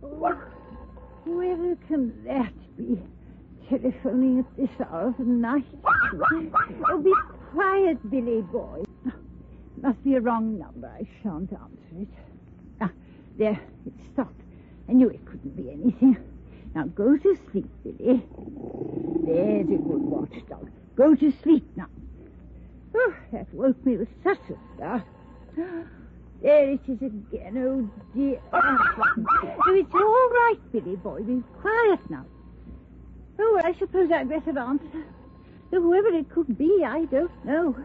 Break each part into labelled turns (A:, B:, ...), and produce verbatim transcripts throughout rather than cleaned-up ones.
A: Oh, where can that be? Telephoning at this hour of the night. Oh, be quiet, Billy boy. Must be a wrong number. I shan't answer it. Ah, there, it stopped. I knew it couldn't be anything. Now go to sleep, Billy. There's a good watchdog. Go to sleep now. Oh, that woke me with such a start. There it is again, oh dear. Oh, it's all right, Billy boy. Be quiet now. Oh, well, I suppose I'd better answer. So whoever it could be, I don't know.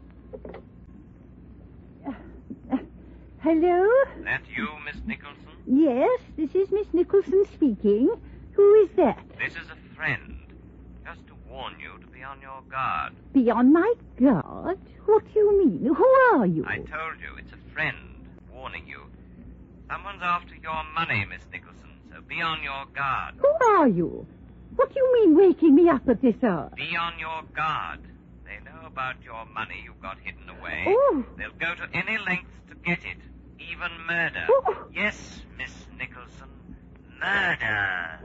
A: Uh, uh, hello?
B: That you, Miss Nicholson?
A: Yes, this is Miss Nicholson speaking. Who is that?
B: This is a friend. Just to warn you to be on your guard.
A: Be on my guard? What do you mean? Who are you?
B: I told you, it's a friend warning you. Someone's after your money, Miss Nicholson, so be on your guard.
A: Who are you? What do you mean waking me up at this hour?
B: Be on your guard. They know about your money you've got hidden away.
A: Oh.
B: They'll go to any lengths to get it, even murder.
A: Oh.
B: Yes, Miss Nicholson, murder.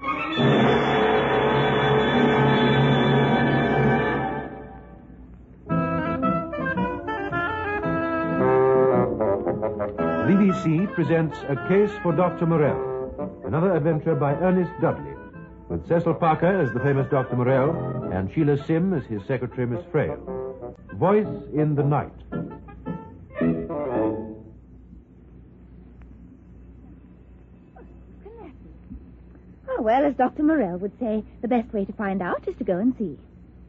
C: B B C presents A Case for Doctor Morell, another adventure by Ernest Dudley, with Cecil Parker as the famous Doctor Morell and Sheila Sim as his secretary, Miss Frail. Voice in the Night.
D: Oh, well, as Doctor Morell would say, the best way to find out is to go and see.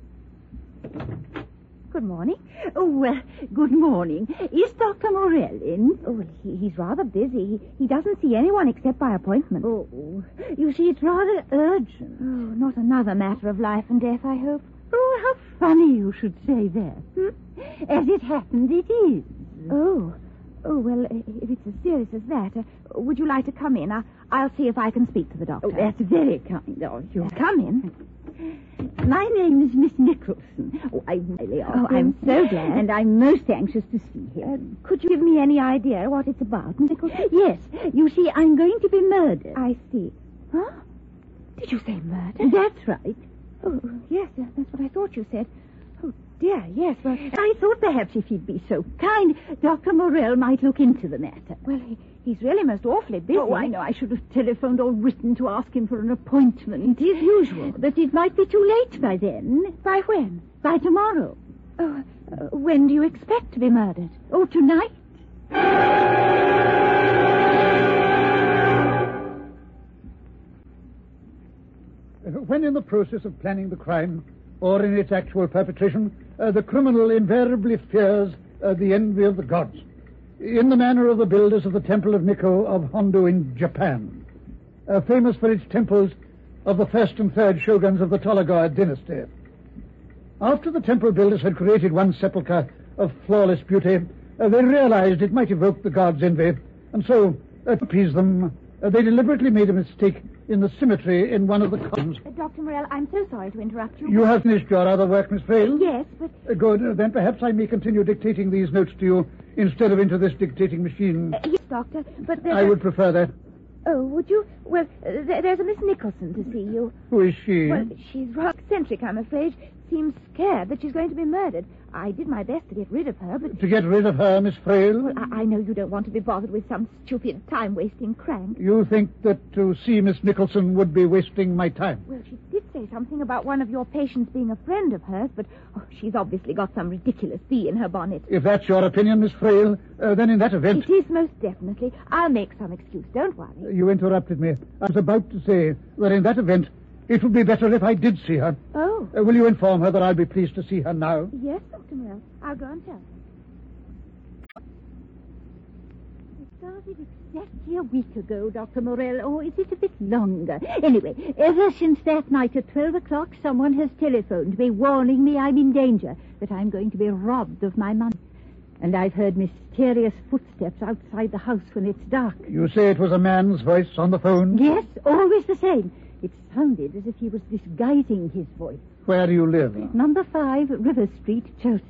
D: Good morning.
A: Oh, well, good morning. Is Doctor Morell in?
D: Oh, well, he, he's rather busy. He, he doesn't see anyone except by appointment.
A: Oh, you see, it's rather urgent.
D: Oh, not another matter of life and death, I hope.
A: Oh, how funny you should say that. Hmm? As it happens, it is.
D: Oh, oh, well, if it's as serious as that, uh, would you like to come in? I, I'll see if I can speak to the doctor.
A: Oh, that's very kind of you.
D: Come in.
A: My name is Miss Nicholson. Oh, I really
D: Oh, I'm so glad.
A: And I'm most anxious to see him.
D: Uh, could you give me any idea what it's about, Nicholson?
A: Yes. You see, I'm going to be murdered.
D: I see. Huh? Did you say murder?
A: That's right.
D: Oh, yes, uh, that's what I thought you said. Oh, dear, yes, well...
A: I thought perhaps if he'd be so kind, Doctor Morell might look into the matter.
D: Well, he, he's really most awfully busy.
A: Oh, I know. I should have telephoned or written to ask him for an appointment.
D: It is usual.
A: But it might be too late by then.
D: By when?
A: By tomorrow.
D: Oh, uh, when do you expect to be murdered?
A: Oh, tonight?
E: When in the process of planning the crime, or in its actual perpetration, uh, the criminal invariably fears uh, the envy of the gods, in the manner of the builders of the Temple of Nikko of Hondo in Japan, uh, famous for its temples of the first and third shoguns of the Tokugawa dynasty. After the temple builders had created one sepulchre of flawless beauty, uh, they realized it might evoke the gods' envy, and so, uh, to appease them, uh, they deliberately made a mistake in the symmetry in one of the columns.
D: Uh, Doctor Morell, I'm so sorry to interrupt you.
E: You have finished your other work, Miss Frail?
D: Yes, but...
E: Uh, good. Uh, then perhaps I may continue dictating these notes to you instead of into this dictating machine.
D: Uh, yes, Doctor, but...
E: I would prefer that.
D: Oh, would you? Well, uh, th- there's a Miss Nicholson to see you.
E: Who is she?
D: Well, she's rather eccentric, I'm afraid. Seems scared that she's going to be murdered. I did my best to get rid of her, but...
E: To get rid of her, Miss Frail?
D: Well, I, I know you don't want to be bothered with some stupid, time-wasting crank.
E: You think that to see Miss Nicholson would be wasting my time?
D: Well, she did say something about one of your patients being a friend of hers, but oh, she's obviously got some ridiculous bee in her bonnet.
E: If that's your opinion, Miss Frail, uh, then in that event...
D: It is most definitely. I'll make some excuse, don't worry.
E: You interrupted me. I was about to say that in that event, it would be better if I did see her.
D: Oh.
E: Uh, will you inform her that I'll be pleased to see her now?
D: Yes, Doctor Morell. I'll go and tell her.
A: It started exactly a week ago, Doctor Morell. Or is it a bit longer? Anyway, ever since that night at twelve o'clock, someone has telephoned me warning me I'm in danger, that I'm going to be robbed of my money. And I've heard mysterious footsteps outside the house when it's dark.
E: You say it was a man's voice on the phone?
A: Yes, always the same. It sounded as if he was disguising his voice.
E: Where do you live?
A: Number five, River Street, Chelsea.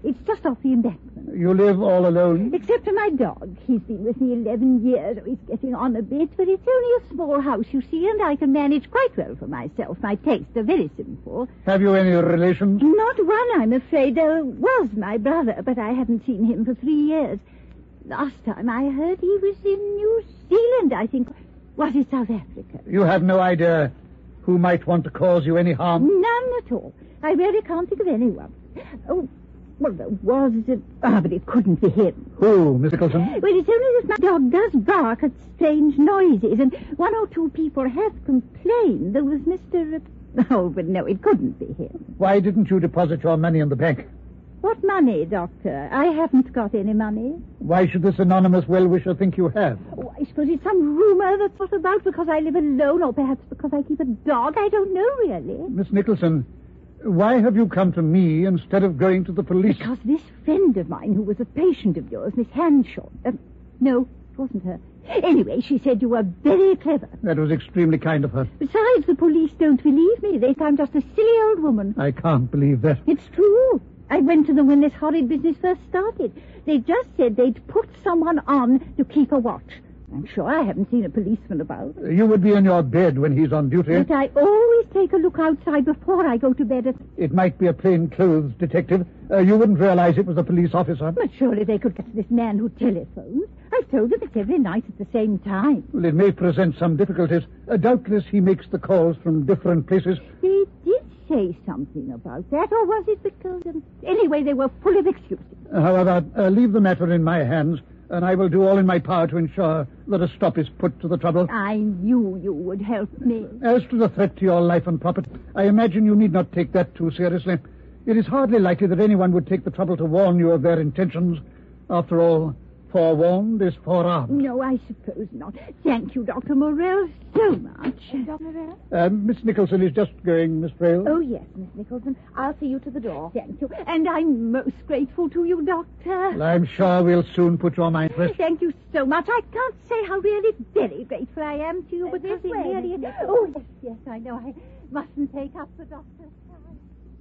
A: It's just off the embankment.
E: You live all alone?
A: Except for my dog. He's been with me eleven years. Oh, he's getting on a bit, but it's only a small house, you see, and I can manage quite well for myself. My tastes are very simple.
E: Have you any relations?
A: Not one, I'm afraid. There was my brother, but I haven't seen him for three years. Last time I heard he was in New Zealand, I think. Was it South Africa?
E: You have no idea who might want to cause you any harm?
A: None at all. I really can't think of anyone. Oh, well, there was it. Ah, but it couldn't be him.
E: Who, Miss Nicholson?
A: Well, it's only that my dog does bark at strange noises, and one or two people have complained. There was Mister Uh, oh, but no, it couldn't be him.
E: Why didn't you deposit your money in the bank?
A: What money, Doctor? I haven't got any money.
E: Why should this anonymous well-wisher think you have?
A: Oh, I suppose it's some rumor that's not about because I live alone, or perhaps because I keep a dog. I don't know, really.
E: Miss Nicholson, why have you come to me instead of going to the police?
A: Because this friend of mine who was a patient of yours, Miss Hanshaw... Uh, no, it wasn't her. Anyway, she said you were very clever.
E: That was extremely kind of her.
A: Besides, the police don't believe me. They think I'm just a silly old woman.
E: I can't believe that.
A: It's true. I went to them when this horrid business first started. They just said they'd put someone on to keep a watch. I'm sure I haven't seen a policeman about.
E: You would be in your bed when he's on duty.
A: But I always take a look outside before I go to bed. At...
E: It might be a plainclothes detective. Uh, you wouldn't realize it was a police officer.
A: But surely they could catch this man who telephones. I've told them it's every night at the same time.
E: Well, it may present some difficulties. Uh, doubtless he makes the calls from different places.
A: They did say something about that, or was it because... Um, anyway, they were full of excuses.
E: Uh, however, uh, leave the matter in my hands, and I will do all in my power to ensure that a stop is put to the trouble.
A: I knew you would help me.
E: As to the threat to your life and property, I imagine you need not take that too seriously. It is hardly likely that anyone would take the trouble to warn you of their intentions. After all, forewarned is forearmed.
A: No, I suppose not. Thank you, Doctor Morell, so much. Doctor Morell?
E: Uh, Miss Nicholson is just going, Miss Frail.
D: Oh, yes, Miss Nicholson. I'll see you to the door.
A: Thank you. And I'm most grateful to you, Doctor.
E: Well, I'm sure we'll soon put your mind at rest.
A: Thank you so much. I can't say how really very grateful I am to you,
D: Uh,
A: but
D: this
A: it
D: way,
A: really...
D: Miss
A: Oh, yes, yes, I know. I mustn't take up the doctor's time.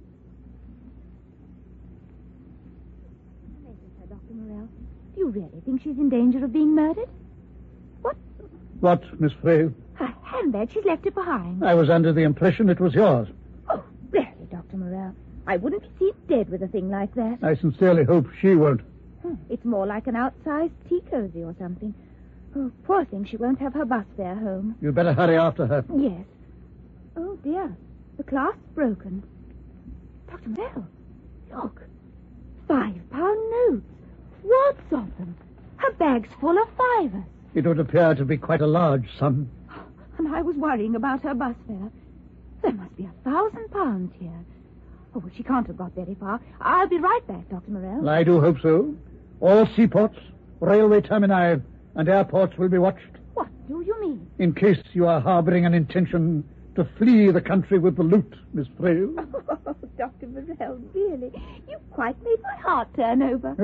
D: Doctor Morell, do you really think she's in danger of being murdered? What?
E: What, Miss Frail?
D: Her handbag. She's left it behind.
E: I was under the impression it was yours.
D: Oh, really, Doctor Morell? I wouldn't be seen dead with a thing like that.
E: I sincerely hope she won't.
D: Hmm, it's more like an outsized tea cozy or something. Oh, poor thing, she won't have her bus fare home.
E: You'd better hurry after her.
D: Yes. Oh, dear. The clasp's broken. Doctor Morell, look. Five-pound notes. Wads of them. Her bag's full of fivers.
E: It would appear to be quite a large sum.
D: And I was worrying about her bus fare. There must be a thousand pounds here. Oh, well, she can't have got very far. I'll be right back, Doctor Morell.
E: I do hope so. All seaports, railway termini, and airports will be watched.
D: What do you mean?
E: In case you are harboring an intention to flee the country with the loot, Miss Frail.
D: Oh, Doctor Morell, really? You quite made my heart turn over.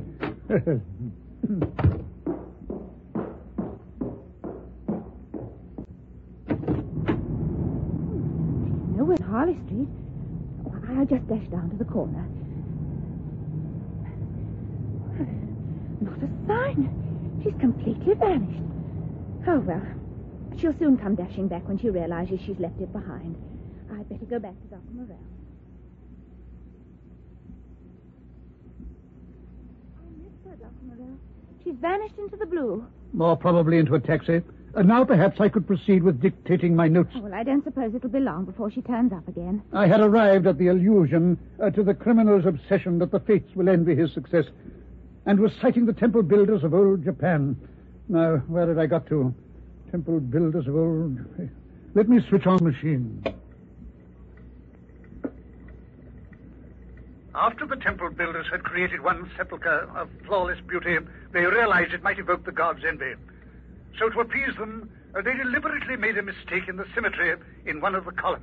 D: Nowhere in Harley Street. Oh, I'll just dash down to the corner. Not a sign. She's completely vanished. Oh, well. She'll soon come dashing back when she realizes she's left it behind. I'd better go back to Doctor Morell. I missed her, Doctor Morell. She's vanished into the blue.
E: More probably into a taxi. And now perhaps I could proceed with dictating my notes.
D: Oh, well, I don't suppose it'll be long before she turns up again.
E: I had arrived at the illusion uh, to the criminal's obsession that the fates will envy his success, and was citing the temple builders of old Japan. Now, where had I got to? Temple builders of old... Let me switch on the machine. After the temple builders had created one sepulchre of flawless beauty, they realized it might evoke the gods' envy. So to appease them, uh, they deliberately made a mistake in the symmetry in one of the columns.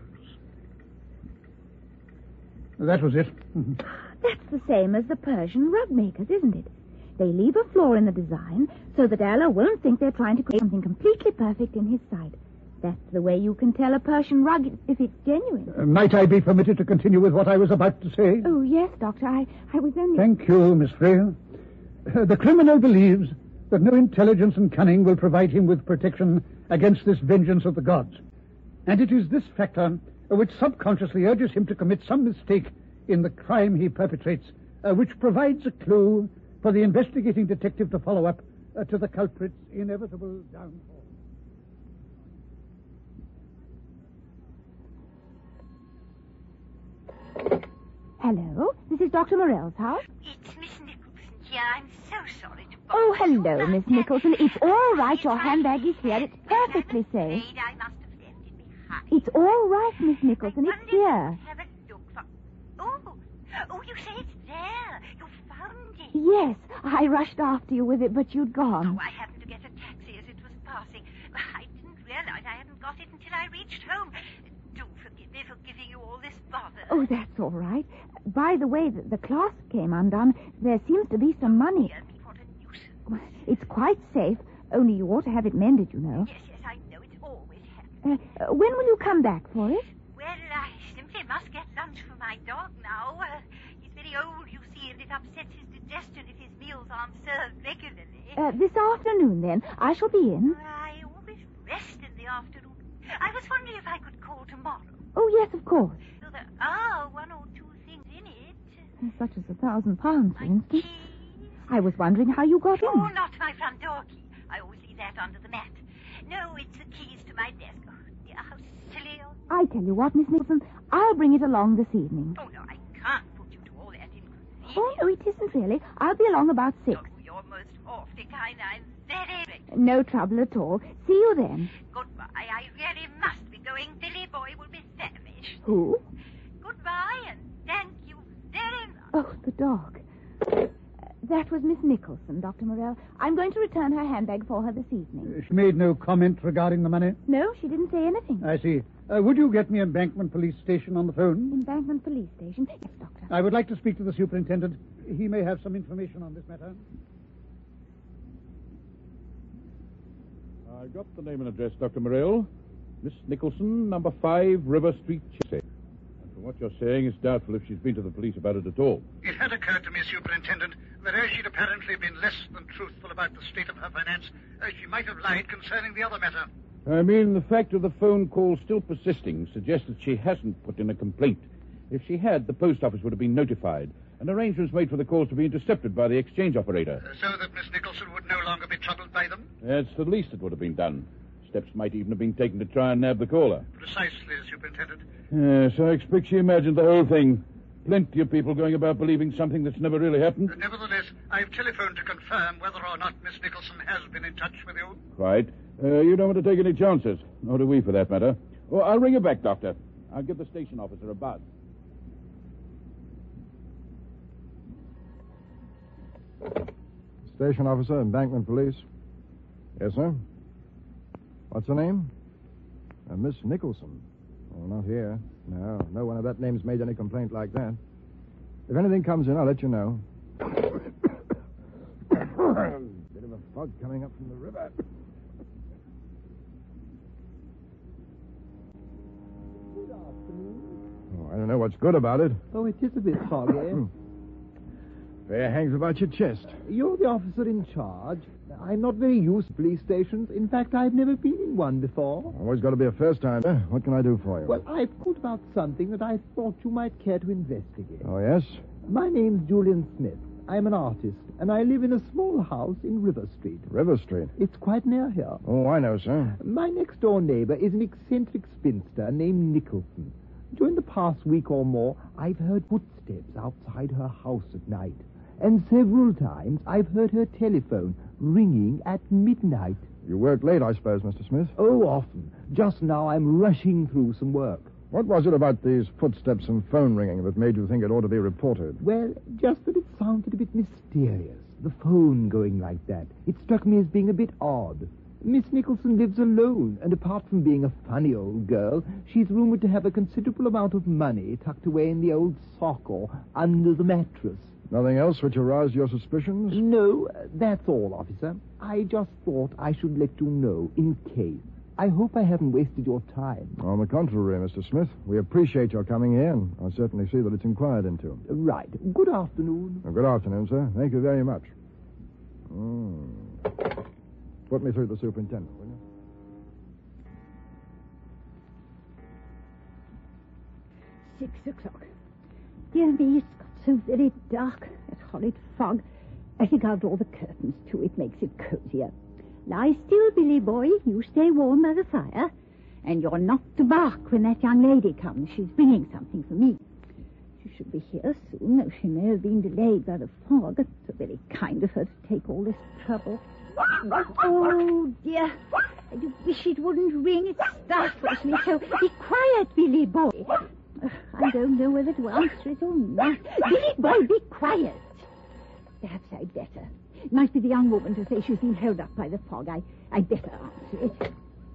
E: That was it.
D: That's the same as the Persian rug makers, isn't it? They leave a flaw in the design so that Allah won't think they're trying to create something completely perfect in his sight. That's the way you can tell a Persian rug if it's genuine.
E: Uh, might I be permitted to continue with what I was about to say?
D: Oh, yes, Doctor. I, I was only...
E: Thank you, Miss Frail. Uh, the criminal believes that no intelligence and cunning will provide him with protection against this vengeance of the gods. And it is this factor uh, which subconsciously urges him to commit some mistake in the crime he perpetrates, uh, which provides a clue for the investigating detective to follow up uh, to the culprit's inevitable downfall.
D: Hello, this is Doctor Morell's house.
F: It's Miss Nicholson here. I'm so sorry to bother
D: Oh,
F: you.
D: hello, Miss Nicholson. It's all right. Your handbag is here. It's perfectly safe.
F: I'm afraid I must have left it behind.
D: It's all right, Miss Nicholson.
F: I
D: It's
F: wonder
D: here.
F: if you have a look for... Oh, oh, you say it's there. You found it.
D: Yes, I rushed after you with it, but you'd
F: Oh,
D: gone.
F: I happened to get a taxi as it was passing. I didn't realize I hadn't got it until I reached home. Do forgive me for giving you all this bother.
D: Oh, that's all right. By the way, the, the clasp came undone. There seems to be some money.
F: Dear me, what a nuisance.
D: It's quite safe, only you ought to have it mended, you know.
F: Yes, yes, I know. It's always happening.
D: Uh, uh, when will you come back for it?
F: Well, I simply must get lunch for my dog now. Uh, he's very old, you see, and it upsets his digestion if his meals aren't served regularly.
D: Uh, this afternoon, then. I shall be in.
F: I always rest in the afternoon. I was wondering if I could call tomorrow.
D: Oh, yes, of course.
F: So there are one or two things in it.
D: Such as a thousand pounds, for
F: My
D: instance.
F: keys.
D: I was wondering how you got
F: Oh,
D: in.
F: not my front door key. I always leave that under the mat. No, it's the keys to my desk. Oh, dear, how silly. Oh,
D: I tell you what, Miss Nicholson, I'll bring it along this evening.
F: oh, no, I can't put you to all that inconvenience.
D: Oh, no, it isn't really. I'll be along about six.
F: Oh, you're most awfully kind. I'm very grateful.
D: No trouble at all. See you then.
F: Goodbye. I really must be going. Billy Boy will be famished.
D: Who?
F: Goodbye, and thank you very much.
D: Oh, the dog. Uh, that was Miss Nicholson, Doctor Morell. I'm going to return her handbag for her this evening.
E: She made no comment regarding the money.
D: No, she didn't say anything.
E: I see. Uh, would you get me Embankment Police Station on the phone?
D: Embankment Police Station. Yes, Doctor.
E: I would like to speak to the superintendent. He may have some information on this matter.
G: I got the name and address, Doctor Morell. Miss Nicholson, number five, River Street, Chelsea. And from what you're saying, it's doubtful if she's been to the police about it at all.
E: It had occurred to me, Superintendent, that as she'd apparently been less than truthful about the state of her finance, uh, she might have lied concerning the other matter.
G: I mean, the fact of the phone call still persisting suggests that she hasn't put in a complaint. If she had, the post office would have been notified, and arrangements made for the calls to be intercepted by the exchange operator.
E: Uh, so that Miss Nicholson would no longer be troubled by them?
G: That's the least that would have been done. Steps might even have been taken to try and nab the caller.
E: Precisely, Superintendent.
G: Yes, I expect she imagined the whole thing. Plenty of people going about believing something that's never really happened.
E: Uh, nevertheless, I've telephoned to confirm whether or not Miss Nicholson has been in touch with you.
G: Quite. Uh, you don't want to take any chances. Nor do we, for that matter. Oh, I'll ring you back, Doctor. I'll give the station officer a buzz.
H: Station officer, Embankment Police. Yes, sir. What's her name? Uh, Miss Nicholson. Oh, not here. No, no one of that name's made any complaint like that. If anything comes in, I'll let you know. Bit of a fog coming up from the river. Oh, I don't know what's good about it.
I: Oh, it is a bit foggy.
H: Fair hangs about your chest.
I: You're the officer in charge. I'm not very used to police stations. In fact, I've never been in one before.
H: Always got to be a first time. Eh? What can I do for you?
I: Well, I've called about something that I thought you might care to investigate.
H: Oh, yes?
I: My name's Julian Smith. I'm an artist, and I live in a small house in River Street.
H: River Street?
I: It's quite near here.
H: Oh, I know, sir.
I: My next-door neighbor is an eccentric spinster named Nicholson. During the past week or more, I've heard footsteps outside her house at night. And several times I've heard her telephone ringing at midnight.
H: You work late, I suppose, Mister Smith?
I: Oh, often. Just now I'm rushing through some work.
H: What was it about these footsteps and phone ringing that made you think it ought to be reported?
I: Well, just that it sounded a bit mysterious. The phone going like that. It struck me as being a bit odd. Miss Nicholson lives alone, and apart from being a funny old girl, she's rumored to have a considerable amount of money tucked away in the old sock or under the mattress.
H: Nothing else which aroused your suspicions?
I: No, that's all, officer. I just thought I should let you know in case. I hope I haven't wasted your time.
H: On the contrary, Mister Smith, we appreciate your coming here, and I certainly see that it's inquired into.
I: Right. Good afternoon.
H: Uh, good afternoon, sir. Thank you very much. Mm. Put me through the superintendent, will you?
A: Six o'clock. Dear me, it's got so very dark. That horrid fog. I think I'll draw the curtains, too. It makes it cozier. Lie still, Billy boy. You stay warm by the fire. And you're not to bark when that young lady comes. She's bringing something for me. She should be here soon, though she may have been delayed by the fog. It's so very kind of her to take all this trouble. Oh, dear. I do wish it wouldn't ring. It startles me so. Be quiet, Billy boy. Uh, I don't know whether to answer it or not. Billy boy, be quiet. Perhaps I'd better. It might be the young woman to say she's been held up by the fog. I, I'd better answer it.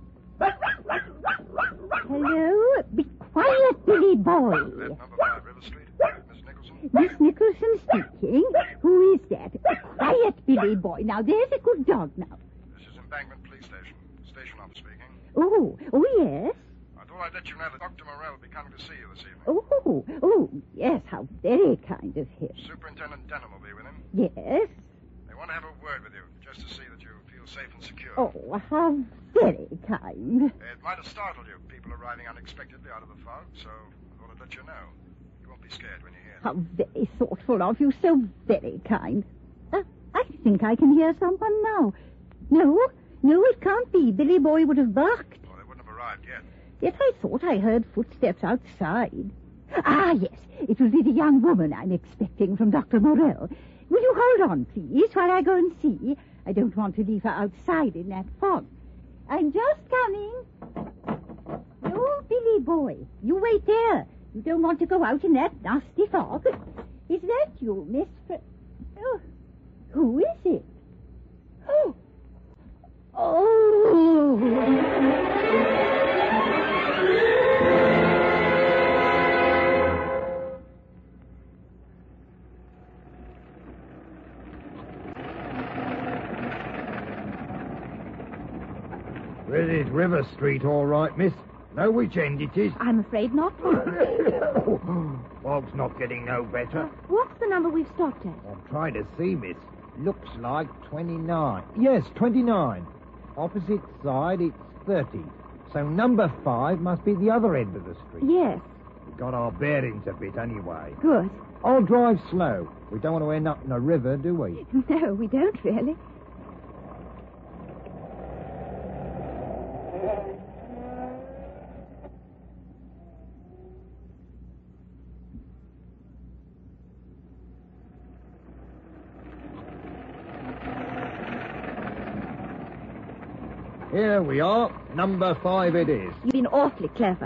A: Hello? Be quiet, Billy boy.
H: Number five, River Street. Miss Nicholson?
A: Miss Nicholson speaking. Who is that? Quiet, Billy boy. Now, there's a good dog now.
H: This is Embankment Police Station. Station officer speaking.
A: Oh, oh, yes.
H: I thought I'd let you know that Doctor Morrell will be coming to see you this evening.
A: Oh, oh, yes, how very kind of him.
H: Superintendent Denham will be with him.
A: Yes.
H: They want to have a word with you, just to see that you feel safe and secure.
A: Oh, how very kind.
H: It might have startled you, people arriving unexpectedly out of the fog, so I thought I'd let you know. You won't be scared when you hear
A: How
H: them.
A: very thoughtful of you, so very kind. Uh, I think I can hear someone now. No, no, it can't be. Billy boy would have barked.
H: Oh, they wouldn't have arrived yet.
A: Yet I thought I heard footsteps outside. Ah, yes, it will be the young woman I'm expecting from Doctor Morrell. Will you hold on, please, while I go and see? I don't want to leave her outside in that fog. I'm just coming. No, Billy boy, you wait there. You don't want to go out in that nasty fog. Is that you, Miss Fr- Oh, who is it? Oh. Oh.
I: Well, it's River Street, all right, miss. Know which end it is?
D: I'm afraid not.
I: Fog's not getting no better.
D: What's the number we've stopped at?
I: I'm trying to see, miss. Looks like twenty-nine. Yes, twenty-nine. Opposite side, it's thirty. So number five must be the other end of the street.
D: Yes.
I: We've got our bearings a bit anyway.
D: Good.
I: I'll drive slow. We don't want to end up in a river, do we?
D: No, we don't really.
I: Here we are. Number five it is.
D: You've been awfully clever.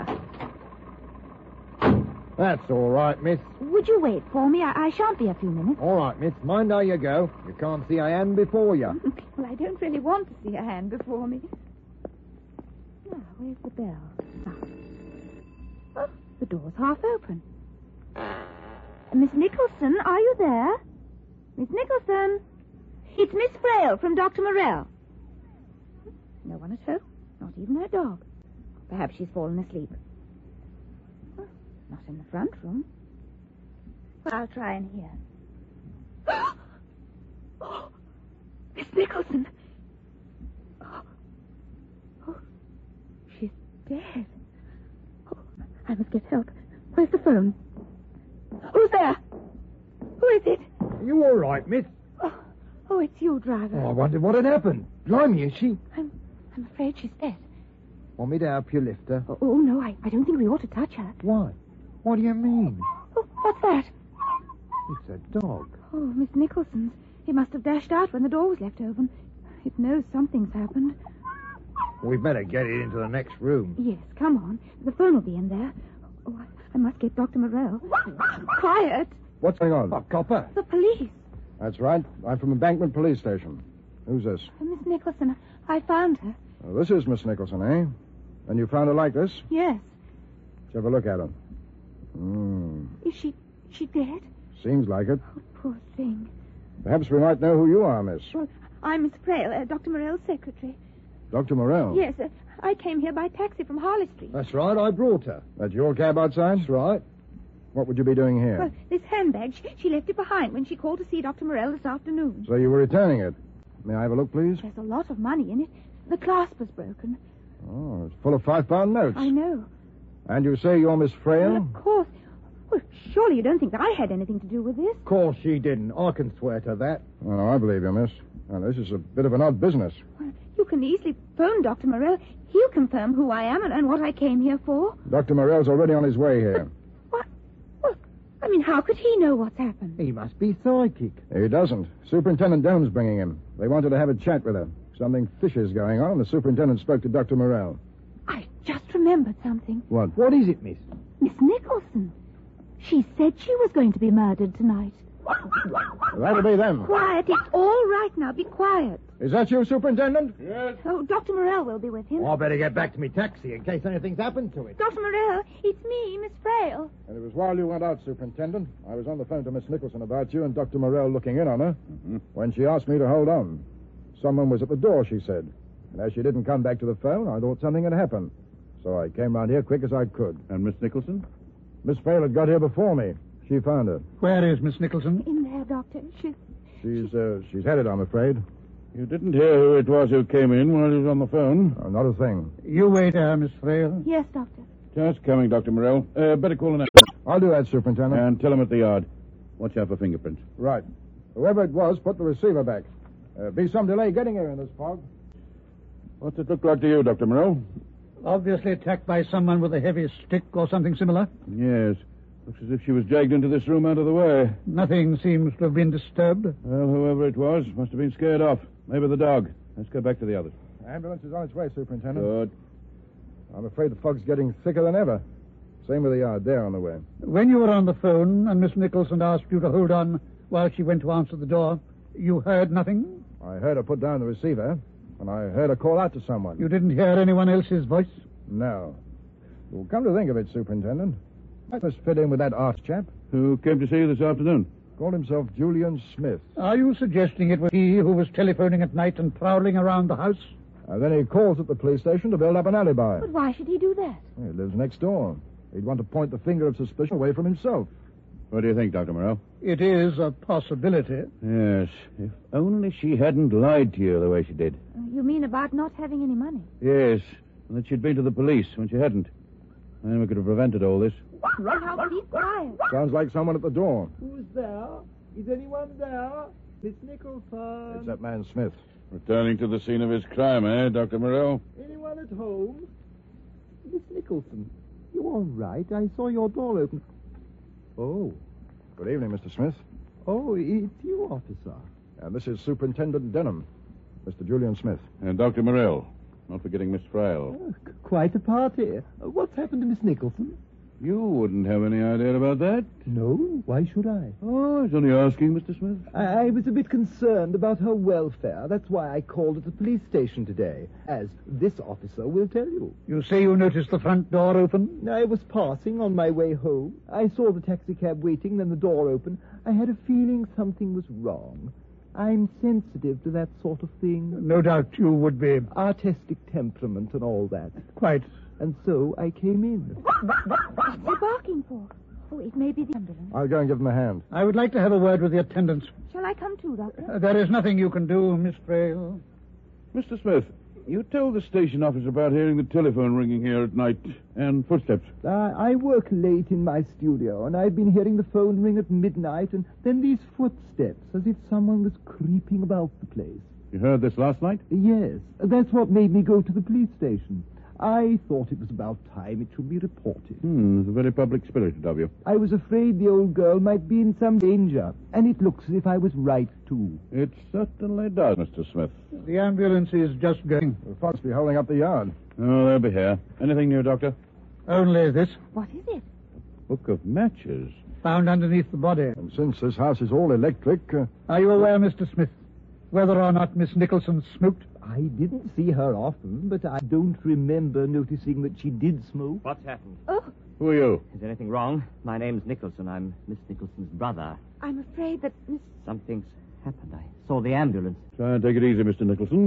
I: That's all right, miss.
D: Would you wait for me? I, I shan't be a few minutes.
I: All right, miss. Mind how you go. You can't see a hand before you.
D: Well, I don't really want to see a hand before me. Now, where's the bell? Ah. Oh, the door's half open. Uh, Miss Nicholson, are you there? Miss Nicholson? It's Miss Frail from Doctor Morrell. No one at home. Not even her dog. Perhaps she's fallen asleep. Oh, not in the front room. Well, I'll try in here. Oh, Miss Nicholson. Oh, oh, she's dead. Oh, I must get help. Where's the phone? Who's there? Who is it?
I: Are you all right, miss?
D: Oh, oh it's you, driver.
I: Oh, I wondered what had happened. Blimey, is she?
D: I'm, I'm afraid she's dead.
I: Want me to help you lift her?
D: Oh, oh no, I, I don't think we ought to touch her.
I: Why? What do you mean?
D: Oh, what's that?
I: It's a dog.
D: Oh, Miss Nicholson's. It must have dashed out when the door was left open. It knows something's happened.
I: We better get it into the next room.
D: Yes, come on. The phone will be in there. Oh, I, I must get Doctor Morrell. Quiet.
H: What's going on?
I: Oh, copper.
D: The police.
H: That's right. I'm from Embankment Police Station. Who's this?
D: Oh, Miss Nicholson, I found her.
H: Oh, this is Miss Nicholson, eh? And you found her like this?
D: Yes.
H: Let's have a look at her. Hmm.
D: Is she she dead?
H: Seems like it.
D: Oh, poor thing.
H: Perhaps we might know who you are, miss.
D: Well, I'm Miss Frail, uh, Doctor Morrell's secretary.
H: Doctor Morrell?
D: Yes, uh, I came here by taxi from Harley Street.
E: That's right, I brought her.
H: That's your cab outside?
E: That's right.
H: What would you be doing here?
D: Well, this handbag, she, she left it behind when she called to see Doctor Morell this afternoon.
H: So you were returning it. May I have a look, please?
D: There's a lot of money in it. The clasp was broken.
H: Oh, it's full of five-pound notes.
D: I know.
H: And you say you're Miss Frail?
D: Well, of course. Well, surely you don't think that I had anything to do with this?
E: Of course she didn't. I can swear to that.
H: Oh, no, I believe you, miss. Now, this is a bit of an odd business.
D: Well, you can easily phone Doctor Morell. He'll confirm who I am and, and what I came here for.
H: Doctor Morell's already on his way here.
D: What? Well, I mean, how could he know what's happened?
I: He must be psychic.
H: He doesn't. Superintendent Dome's bringing him. They wanted to have a chat with her. Something fishy's going on, and the superintendent spoke to Doctor Morell.
D: I just remembered something.
H: What?
I: What is it, miss?
D: Miss Nicholson. She said she was going to be murdered tonight.
H: That'll be them.
D: Quiet. It's all right now. Be quiet.
H: Is that you, Superintendent?
G: Yes.
D: Oh, Doctor Morell will be with him.
E: I better get back to me taxi in case anything's happened to it.
D: Doctor Morell, it's me, Miss Frail.
H: And it was while you went out, Superintendent. I was on the phone to Miss Nicholson about you and Doctor Morell looking in on her
G: Mm-hmm.
H: when she asked me to hold on. Someone was at the door, she said. And as she didn't come back to the phone, I thought something had happened. So I came round here quick as I could.
G: And Miss Nicholson?
H: Miss Frail had got here before me. She found her.
E: Where is Miss Nicholson?
D: In there, Doctor. She...
H: She's, uh, she's headed, I'm afraid.
G: You didn't hear who it was who came in while he was on the phone?
H: Oh, not a thing.
E: You wait there, Miss Frail.
D: Yes, Doctor.
G: Just coming, Doctor Morell. Uh, better call an ambulance.
H: I'll do that, Superintendent.
G: And tell him at the yard. Watch out for fingerprints.
H: Right. Whoever it was, put the receiver back. Uh, be some delay getting here in this fog.
G: What's it look like to you, Doctor Morell?
E: Obviously attacked by someone with a heavy stick or something similar.
G: Yes. Looks as if she was dragged into this room out of the way.
E: Nothing seems to have been disturbed.
G: Well, whoever it was must have been scared off. Maybe the dog. Let's go back to the others.
H: Ambulance is on its way, Superintendent.
G: Good.
H: I'm afraid the fog's getting thicker than ever. Same with the yard. They're on the way.
E: When you were on the phone and Miss Nicholson asked you to hold on while she went to answer the door, you heard nothing?
H: I heard her put down the receiver, and I heard her call out to someone.
E: You didn't hear anyone else's voice?
H: No. Well, come to think of it, Superintendent, that must fit in with that arch chap.
G: Who came to see you this afternoon?
H: Called himself Julian Smith.
E: Are you suggesting it was he who was telephoning at night and prowling around the house?
H: And then he calls at the police station to build up an alibi.
D: But why should he do that?
H: He lives next door. He'd want to point the finger of suspicion away from himself.
G: What do you think, Doctor Morell?
E: It is a possibility.
G: Yes. If only she hadn't lied to you the way she did.
D: Uh, You mean about not having any money?
G: Yes. And that she'd been to the police when she hadn't. Then we could have prevented all this.
D: Well, how be quiet.
H: Sounds like someone at the door.
I: Who's there? Is anyone there? Miss Nicholson.
H: It's that man Smith.
G: Returning to the scene of his crime, eh, Doctor Morell?
I: Anyone at home? Miss Nicholson, you all right? I saw your door open. Oh.
H: Good evening, Mister Smith.
I: Oh, it's you, officer.
H: And this is Superintendent Denham, Mister Julian Smith.
G: And Doctor Morell. Not forgetting Miss Frail.
I: Oh, c- quite a party. Uh, what's happened to Miss Nicholson?
G: You wouldn't have any idea about that?
I: No, why should I?
G: Oh, I was only asking, Mister Smith.
I: I, I was a bit concerned about her welfare. That's why I called at the police station today, as this officer will tell you.
E: You say you noticed the front door open?
I: I was passing on my way home. I saw the taxicab waiting, then the door open. I had a feeling something was wrong. I'm sensitive to that sort of thing.
E: No doubt you would be.
I: Artistic temperament and all that.
E: Quite.
I: And so I came in.
D: What's he barking for? Oh, it may be the ambulance.
H: I'll go and give him a hand.
E: I would like to have a word with the attendants.
D: Shall I come too, Doctor?
E: Uh, there is nothing you can do, Miss Frail.
G: Mister Smith, you told the station office about hearing the telephone ringing here at night and footsteps.
I: Uh, I work late in my studio, and I've been hearing the phone ring at midnight, and then these footsteps, as if someone was creeping about the place.
G: You heard this last night?
I: Yes, that's what made me go to the police station. I thought it was about time it should be reported.
G: Hmm, it's very public-spirited of you.
I: I was afraid the old girl might be in some danger, and it looks as if I was right, too.
G: It certainly does, Mister Smith.
E: The ambulance is just going.
H: The fox be holding up the yard.
G: Oh, they'll be here. Anything new, Doctor?
E: Only this,
D: What is it?
G: Book of matches.
E: found underneath the body.
H: And since this house is all electric, uh,
E: Are you aware, Mister Smith, whether or not Miss Nicholson smoked?
I: I didn't see her often, but I don't remember noticing that she did smoke.
J: What's happened?
D: Oh,
G: Who are you?
J: Is anything wrong? My name's Nicholson. I'm Miss Nicholson's brother.
D: I'm afraid that Miss...
J: Something's happened. I saw the ambulance.
G: Try and take it easy, Mister Nicholson.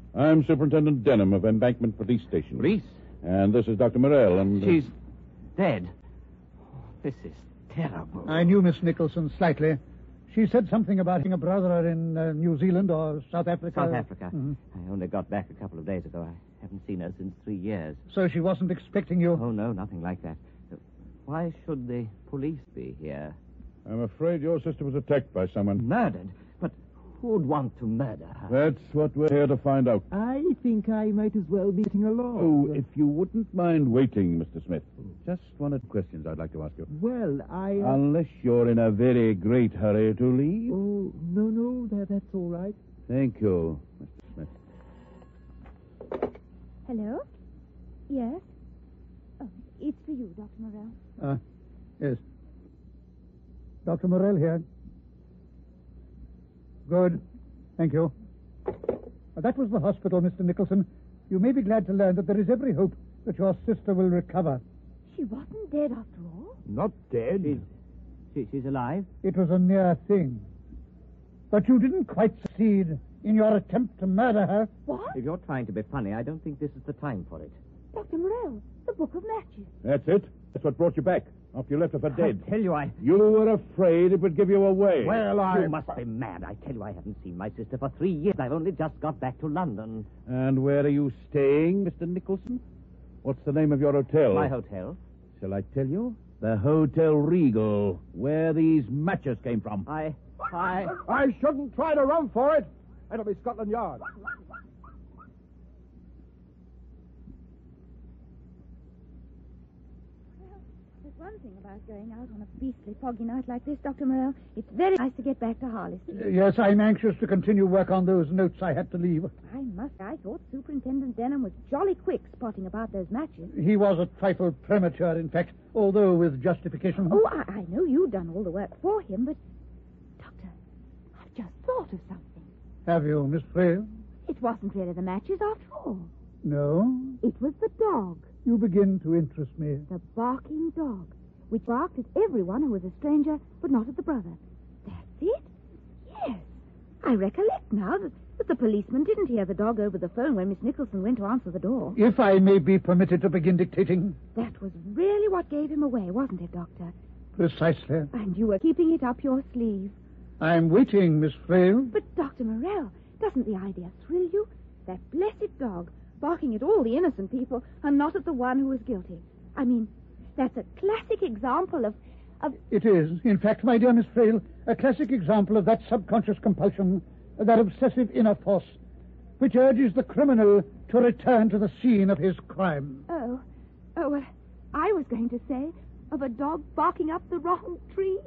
G: I'm Superintendent Denham of Embankment Police Station.
J: Police?
G: And this is Doctor Morell, and... uh,
J: She's dead. This is terrible.
E: I knew Miss Nicholson slightly. She said something about having a brother in uh, New Zealand or South Africa.
J: South Africa.
E: Mhm.
J: I only got back a couple of days ago. I haven't seen her since three years.
E: So she wasn't expecting you?
J: Oh, no, nothing like that. Uh, Why should the police be here?
G: I'm afraid your sister was attacked by someone.
J: Murdered? But who'd want to murder her?
G: That's what we're here to find out.
I: I think I might as well be getting along.
G: Oh, if you wouldn't mind waiting, Mister Smith. Just one or two questions I'd like to ask you.
I: Well, I... Uh...
G: Unless you're in a very great hurry to leave.
I: Oh, no, no, that, that's all right.
G: Thank you, Mister Smith.
D: Hello? Yes? Oh, it's for you, Doctor Morell.
E: Uh, yes. Doctor Morell here. Good. Thank you. Uh, that was the hospital, Mister Nicholson. You may be glad to learn that there is every hope that your sister will recover.
D: She wasn't dead after all.
I: Not dead.
J: She's, she, she's alive?
E: It was a near thing. But you didn't quite succeed in your attempt to murder her.
D: What?
J: If you're trying to be funny, I don't think this is the time for it.
D: Doctor Morell, the book of matches.
G: That's it. That's what brought you back. After you left her for dead.
J: I tell you, I...
G: You were afraid it would give you away.
J: Well, I... You must be mad. I tell you, I haven't seen my sister for three years. I've only just got back to London.
G: And where are you staying, Mister Nicholson? What's the name of your hotel?
J: My hotel?
G: Shall I tell you? The Hotel Regal, where these matches came from.
J: I... I...
H: I shouldn't try to run for it. That'll be Scotland Yard.
D: There's one thing about going out on a beastly foggy night like this, Doctor Morell. It's very nice to get back to Harley Street.
E: Uh, yes, I'm anxious to continue work on those notes I had to leave.
D: I must. I thought Superintendent Denham was jolly quick spotting about those matches.
E: He was a trifle premature, in fact, although with justification.
D: Oh, I, I know you've done all the work for him, but... Doctor, I've just thought of something.
E: Have you, Miss Frail?
D: It wasn't really the matches after all.
E: No?
D: It was the dog.
E: You begin to interest me.
D: The barking dog, which barked at everyone who was a stranger, but not at the brother. That's it? Yes. I recollect now that, that the policeman didn't hear the dog over the phone when Miss Nicholson went to answer the door.
E: If I may be permitted to begin dictating.
D: That was really what gave him away, wasn't it, Doctor?
E: Precisely.
D: And you were keeping it up your sleeve.
E: I'm waiting, Miss Frail.
D: But, Doctor Morell, doesn't the idea thrill you? That blessed dog barking at all the innocent people and not at the one who was guilty. I mean, that's a classic example of... of...
E: It is. In fact, my dear Miss Frail, a classic example of that subconscious compulsion, that obsessive inner force, which urges the criminal to return to the scene of his crime.
D: Oh, oh, uh, I was going to say of a dog barking up the wrong tree.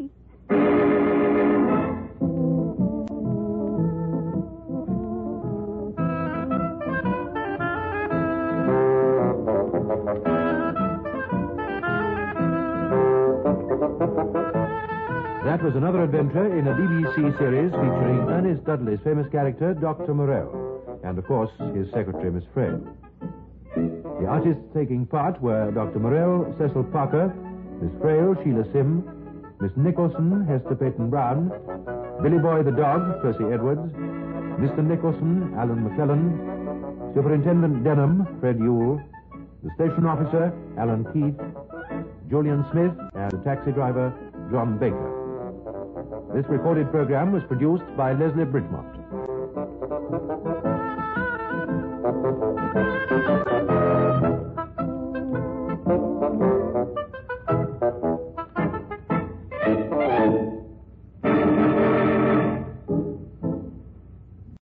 C: That was another adventure in a B B C series featuring Ernest Dudley's famous character, Doctor Morell, and, of course, his secretary, Miss Frail. The artists taking part were Doctor Morell, Cecil Parker, Miss Frail, Sheila Sim, Miss Nicholson, Hester Peyton Brown, Billy Boy the dog, Percy Edwards, Mister Nicholson, Alan McClellan, Superintendent Denham, Fred Yule, the station officer, Alan Keith, Julian Smith, and the taxi driver, John Baker. This recorded program was produced by Leslie Bridgemont.